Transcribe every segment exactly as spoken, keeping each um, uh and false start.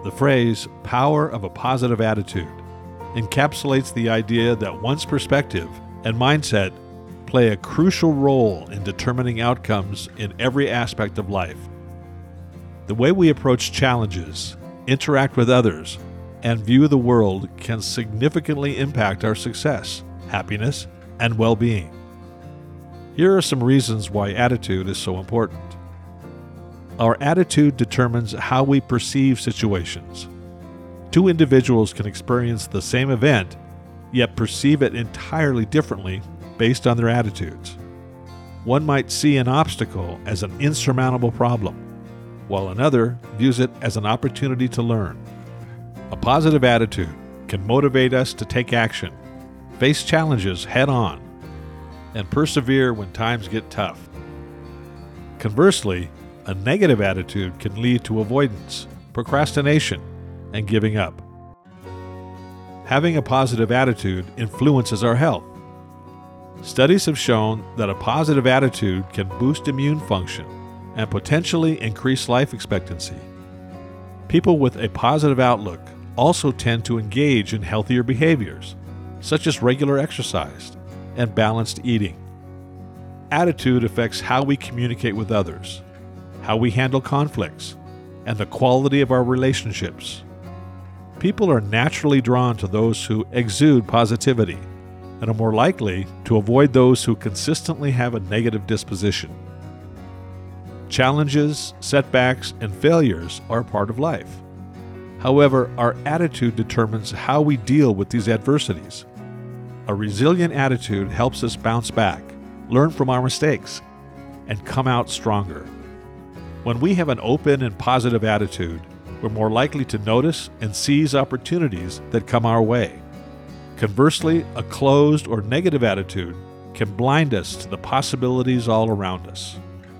The phrase, power of a positive attitude, encapsulates the idea that one's perspective and mindset play a crucial role in determining outcomes in every aspect of life. The way we approach challenges, interact with others, and view the world can significantly impact our success, happiness, and well-being. Here are some reasons why attitude is so important. Our attitude determines how we perceive situations. Two individuals can experience the same event, yet perceive it entirely differently based on their attitudes. One might see an obstacle as an insurmountable problem, while another views it as an opportunity to learn. A positive attitude can motivate us to take action, face challenges head-on, and persevere when times get tough. Conversely, a negative attitude can lead to avoidance, procrastination, and giving up. Having a positive attitude influences our health. Studies have shown that a positive attitude can boost immune function and potentially increase life expectancy. People with a positive outlook also tend to engage in healthier behaviors, such as regular exercise and balanced eating. Attitude affects how we communicate with others, how we handle conflicts, and the quality of our relationships. People are naturally drawn to those who exude positivity and are more likely to avoid those who consistently have a negative disposition. Challenges, setbacks, and failures are part of life. However, our attitude determines how we deal with these adversities. A resilient attitude helps us bounce back, learn from our mistakes, and come out stronger. When we have an open and positive attitude, we're more likely to notice and seize opportunities that come our way. Conversely, a closed or negative attitude can blind us to the possibilities all around us.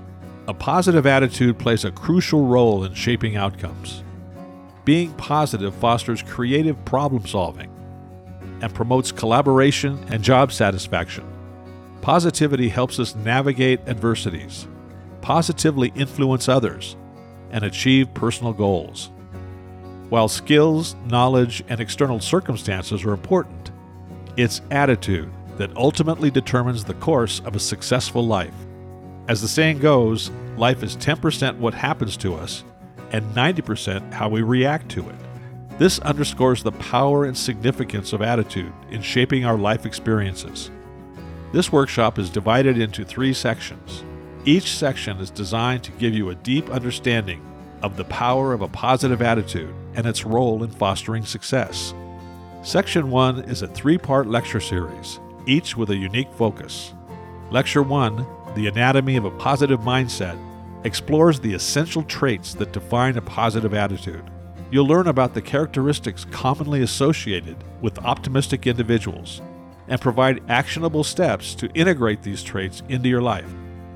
A positive attitude plays a crucial role in shaping outcomes. Being positive fosters creative problem solving and promotes collaboration and job satisfaction. Positivity helps us navigate adversities, positively influence others, and achieve personal goals. While skills, knowledge, and external circumstances are important, it's attitude that ultimately determines the course of a successful life. As the saying goes, life is ten percent what happens to us and ninety percent how we react to it. This underscores the power and significance of attitude in shaping our life experiences. This workshop is divided into three sections. Each section is designed to give you a deep understanding of the power of a positive attitude and its role in fostering success. Section one is a three-part lecture series, each with a unique focus. Lecture one, The Anatomy of a Positive Mindset, explores the essential traits that define a positive attitude. You'll learn about the characteristics commonly associated with optimistic individuals and provide actionable steps to integrate these traits into your life.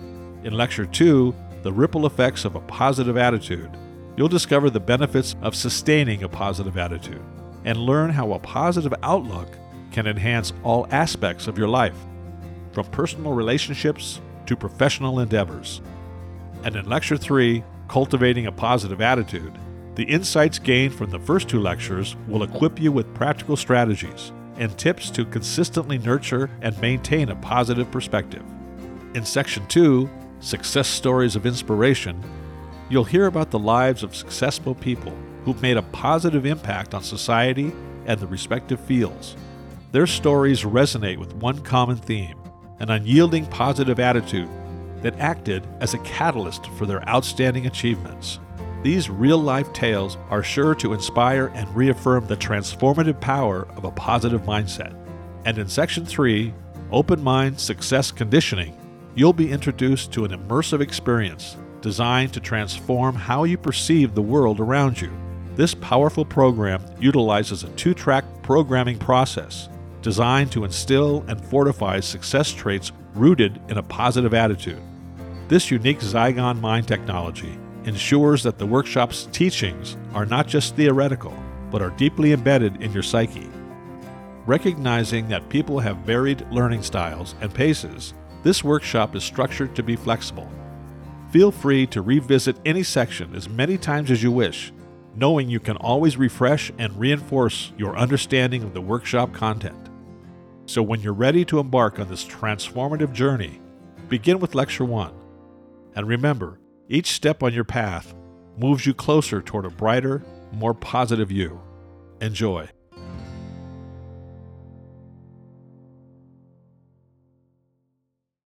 In Lecture two, The Ripple Effects of a Positive Attitude, you'll discover the benefits of sustaining a positive attitude and learn how a positive outlook can enhance all aspects of your life, from personal relationships to professional endeavors. And in Lecture three, Cultivating a Positive Attitude, the insights gained from the first two lectures will equip you with practical strategies and tips to consistently nurture and maintain a positive perspective. In Section two, Success Stories of Inspiration, you'll hear about the lives of successful people who've made a positive impact on society and the respective fields. Their stories resonate with one common theme, an unyielding positive attitude that acted as a catalyst for their outstanding achievements. These real-life tales are sure to inspire and reaffirm the transformative power of a positive mindset. And in Section three, Open Mind Success Conditioning, you'll be introduced to an immersive experience designed to transform how you perceive the world around you. This powerful program utilizes a two-track programming process designed to instill and fortify success traits rooted in a positive attitude. This unique Zygon Mind technology ensures that the workshop's teachings are not just theoretical, but are deeply embedded in your psyche. Recognizing that people have varied learning styles and paces, this workshop is structured to be flexible. Feel free to revisit any section as many times as you wish, knowing you can always refresh and reinforce your understanding of the workshop content. So when you're ready to embark on this transformative journey, begin with Lecture one. And remember, each step on your path moves you closer toward a brighter, more positive you. Enjoy.